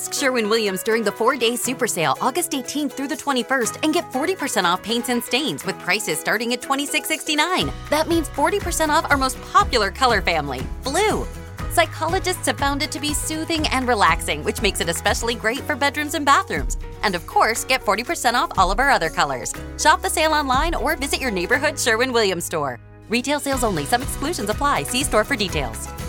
Ask Sherwin-Williams during the 4-day super sale, August 18th through the 21st, and get 40% off paints and stains with prices starting at $26.69. That means 40% off our most popular color family, blue. Psychologists have found it to be soothing and relaxing, which makes it especially great for bedrooms and bathrooms. And of course, get 40% off all of our other colors. Shop the sale online or visit your neighborhood Sherwin-Williams store. Retail sales only. Some exclusions apply. See store for details.